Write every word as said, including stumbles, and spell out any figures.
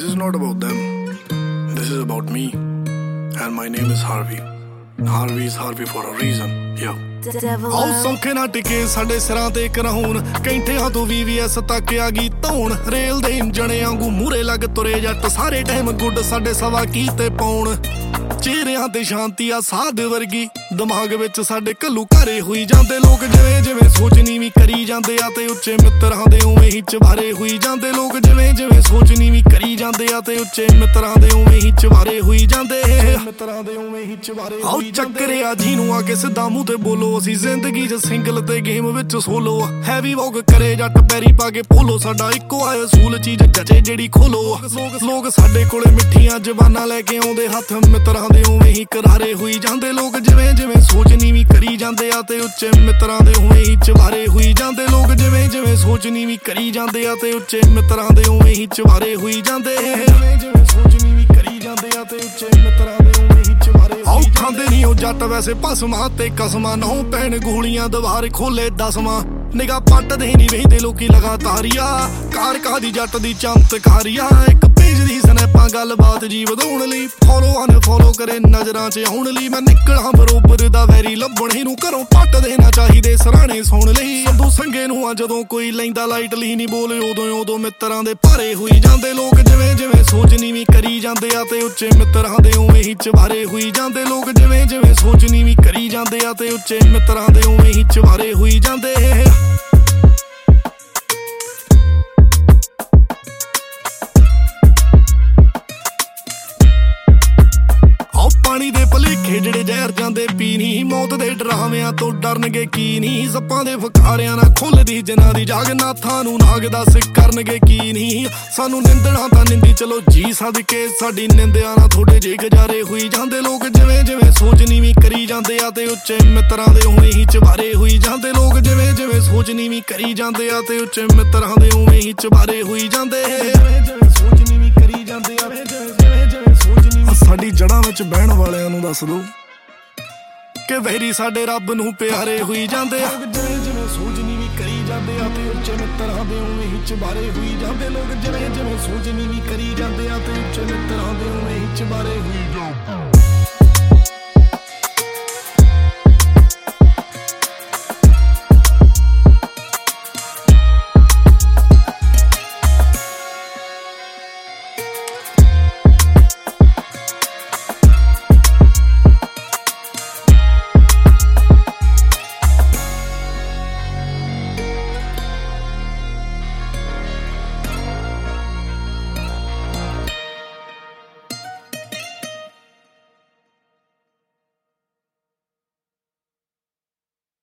is not about them. This is about me. And my name is Harvey. Harvey is Harvey for a reason. Yo. ਆਓ ਸੌਖੇ ਨਾ ਟਿਕੇ ਸਾਡੇ ਸਿਰਾਂ ਤੇ ਕਰਾਉਣ ਕੈਂਠਿਆਂ ਤੋਂ ਵੀ ਵੀ ਐਸ ਤੱਕ ਆ ਗਈ ਧੌਣ ਰੇਲ ਦੇ ਇੰਜਣੇ ਵਾਂਗੂ ਮੂਰੇ ਲੱਗ ਤੁਰੇ ਜੱਟ ਸਾਰੇ ਟਾਈਮ ਗੁੱਡ ਸਾਡੇ ਸਵਾ ਕੀਤੇ ਪਾਉਣ ਚਿਹਰਿਆਂ ਤੇ ਸ਼ਾਂਤੀ ਆ ਸਾਧ ਵਰਗੀ ਦਿਮਾਗ ਵਿੱਚ ਸਾਡੇ ਘੱਲੂ ਘਾਰੇ ਹੋਈ ਜਾਂਦੇ ਲੋਕ ਜਿਵੇਂ ਜਿਵੇਂ ਸੋਚ ਨੀਵੀਂ ਕਰੀ ਜਾਂਦੇ ਆ ਤੇ ਉੱਚੇ ਮਿੱਤਰਾਂ ਦੇ ਉਵੇਂ ਹੀ ਚਵਾਰੇ ਹੋਈ ਜਾਂਦੇ ਲੋਕ ਜਿਵੇਂ ਜਿਵੇਂ ਸੋਚ ਨੀਵੀਂ ਕਰੀ ਜਾਂਦੇ ਆ ਤੇ ਉੱਚੇ ਮਿੱਤਰਾਂ ਦੇ ਉਵੇਂ ਹੀ ਚਵਾਰੇ ਹੋਈ ਜਾਂਦੇ ਮਿੱਤਰਾਂ ਦੇ ਉਵੇਂ ਹੀ ਚਵਾਰੇ ਆਓ ਚੱਕਰਿਆ ਜਿਹਨੂੰ ਆ ਕੇ ਸਿੱਧਾ ਮੂੰਹ ਤੇ ਬੋਲੋ ਅਸੀਂ ਜ਼ਿੰਦਗੀ 'ਚ ਸਿੰਗਲ ਤੇ ਗੇਮ ਵਿੱਚ ਸੋਲੋ ਹੈਵੀ ਵੌਕ ਕਰੇ ਜੱਟ ਪੈਰੀ ਪਾ ਕੇ ਪੋਲੋ ਸਾਡਾ ਇੱਕੋ ਆ ਅਸੂਲ ਚੀਜ਼ ਜਚੇ ਜਿਹੜੀ ਖੋਲੋ ਲੋਕ ਸਾਡੇ ਕੋਲੇ ਮਿੱਠੀਆਂ ਜ਼ਬਾਨਾਂ ਲੈ ਕੇ ਆਉਂਦੇ ਹੱਥ ਮਿੱਤਰਾਂ ਦੇ ਉਵੇਂ ਹੀ ਕਰਾਰੇ ਹੋਈ ਜਾਂਦੇ ਲੋਕ ਜਿਵੇਂ ਜਿਵੇਂ ਸੋਚ ਨੀਵੀਂ ਕਰੀ ਜਾਂਦੇ ਆ ਤੇ ਉੱਚੇ ਮਿੱਤਰਾਂ ਦੇ ਉਵੇਂ ਹੀ ਚਵਾਰੇ ਹੋਈ ਜਾਂਦੇ ਲੋਕ ਜਿਵੇਂ ਜਿਵੇਂ ਸੋਚ ਨੀਵੀਂ ਕਰੀ ਜਾਂਦੇ ਆ ਤੇ ਉੱਚੇ ਮਿੱਤਰਾਂ ਦੇ ਉਵੇਂ ਹੀ ਚਵਾਰੇ ਹੋਈ ਜਾਂਦੇ ਜਿਵੇਂ ਜਿਵੇਂ ਸੋਚ ਨੀਵੀਂ ਕਰੀ ਜਾਂਦੇ ਆ ਤੇ ਉੱਚੇ ਮਿੱਤਰਾਂ ਦੇ ਉਵੇਂ ਹੀ ਚਵਾਰੇ ਆਉ ਖਾਂਦੇ ਨਹੀਂ ਉਹ ਜੱਟ ਵੈਸੇ ਭਸਮਾਂ ਤੇ ਕਸਮਾਂ ਨਹੁੰ ਪੈਣ ਗੋਲੀਆਂ ਦੁਆਰ ਖੋਲੇ ਦਸਵਾਂ ਨਿਗਾਹ ਪੱਟਦੇ ਨਹੀਂ ਵੇਖਦੇ ਲੋਕੀ ਲਗਾਤਾਰੀਆ ਕਾਰ ਕਾਦੀ ਜੱਟ ਦੀ ਚਮਤਕਾਰੀਆ ਇੱਕ ਪੇਜ ਦੀ ਸਨੈਪਾਂ ਗੱਲਬਾਤ ਜੀ ਵਧਾਉਣ ਲਈ ਫੋਲੋ ਅਨ ਫੋਲੋ ਕਰੇ ਨਜ਼ਰਾਂ 'ਚ ਆਉਣ ਲਈ ਮੈਂ ਨਿਕਲਾਂ ਬਰੋਬਰ ਦਾ ਵੈਰੀ ਲੱਭਣੇ ਨੂੰ ਘਰੋਂ ਪੱਟਦੇ ਨਾ ਚਾਹੀਦੇ ਸਰਾਣੇ ਸੁਣ ਲਈ ਸੰਧੂ ਸੰਗੇ ਨੂੰ ਆ ਜਦੋਂ ਕੋਈ ਲੈਂਦਾ ਲਾਈਟਲੀ ਨਹੀਂ ਬੋਲੇ ਉਦੋਂ ਉਦੋਂ ਮਿੱਤਰਾਂ ਦੇ ਭਾਰੇ ਹੋਈ ਜਾਂਦੇ ਲੋਕ ਜਿਵੇਂ ਜਿਵੇਂ ਸੋਚ ਨੀਵੀਂ ਕਰੀ ਜਾਂਦੇ ਆ ਤੇ ਉੱਚੇ ਮਿੱਤਰਾਂ ਦੇ ਉਵੇਂ ਹੀ ਚਵਾਰੇ ਹੋਈ ਜਾਂਦੇ ਲੋਕ ਜਿਵੇਂ ਜਿਵੇਂ ਸੋਚ ਨੀਵੀਂ ਕਰੀ ਜਾਂਦੇ ਆ ਤੇ ਉੱਚੇ ਮਿੱਤਰਾਂ ਦੇ ਉਵੇਂ ਹੀ ਚਵਾਰੇ ਹੋਈ ਜਾਂਦੇ ਪਾਣੀ ਦੇ ਭਲੇਖੇ ਜਿਹੜੇ ਜ਼ਹਿਰ ਜਾਂਦੇ ਪੀ ਨੀ ਮੌਤ ਦੇ ਡਰਾਵਿਆਂ ਤੋਂ ਡਰਨਗੇ ਕੀ ਨੀ ਸੱਪਾਂ ਦੇ ਫਕਾਰਿਆਂ ਨਾਲ ਖੁੱਲਦੀ ਜਿਨ੍ਹਾਂ ਦੀ ਜਾਗ ਨਾਥਾਂ ਨੂੰ ਨਾਗ ਦੱਸ ਕਰਨਗੇ ਕੀ ਨੀ ਸਾਨੂੰ ਨਿੰਦਣਾ ਤਾਂ ਨਿੰਦੀ ਚਲੋ ਜੀ ਸਦਕੇ ਸਾਡੀ ਨਿੰਦਿਆਂ ਨਾਲ ਥੋੜੇ ਜਿਹੇ ਗੁਜ਼ਾਰੇ ਹੋਈ ਜਾਂਦੇ ਲੋਕ ਜਿਵੇਂ ਜਿਵੇਂ ਸੋਚ ਨੀਵੀਂ ਕਰੀ ਜਾਂਦੇ ਆ ਤੇ ਉੱਚੇ ਮਿੱਤਰਾਂ ਦੇ ਉਵੇਂ ਹੀ ਚਵਾਰੇ ਹੋਈ ਜਾਂਦੇ ਲੋਕ ਜਿਵੇਂ ਜਿਵੇਂ ਸੋਚ ਨੀਵੀਂ ਕਰੀ ਜਾਂਦੇ ਆ ਤੇ ਉੱਚੇ ਮਿੱਤਰਾਂ ਦੇ ਉਵੇਂ ਹੀ ਚਵਾਰੇ ਹੋਈ ਜਾਂਦੇ ਜਿਵੇਂ ਜਿਵੇਂ ਸੋਚ ਨੀਵੀਂ ਕਰੀ ਜਾਂਦੇ ਆ ਜਿਵੇਂ ਜਿਵੇਂ ਸੋਚ ਨੀਵੀਂ ਸਾਡੀ ਜੜ੍ਹਾਂ ਵਿੱਚ ਬਹਿਣ ਵਾਲਿਆਂ ਨੂੰ ਦੱਸ ਦੋ ਕਿ ਵੈਰੀ ਸਾਡੇ ਰੱਬ ਨੂੰ ਪਿਆਰੇ ਹੋਈ ਜਾਂਦੇ ਆ ਜਿਵੇਂ ਜਿਵੇਂ ਸੋਚ ਨੀਵੀਂ ਕਰੀ ਜਾਂਦੇ ਆ ਤੇ ਉੱਚੇ ਮਿੱਤਰਾਂ ਦੇ ਉਵੇਂ ਹੀ ਚਵਾਰੇ ਹੋਈ ਜਾਂਦੇ ਲੋਕ ਜਿਵੇਂ ਜਿਵੇਂ ਸੋਚ ਨੀਵੀਂ ਕਰੀ ਜਾਂਦੇ ਆ ਤੇ ਉੱਚੇ ਮਿੱਤਰਾਂ ਦੇ ਉਵੇਂ ਹੀ ਚਵਾਰੇ ਹੋਈ ਜਾਂਦੇ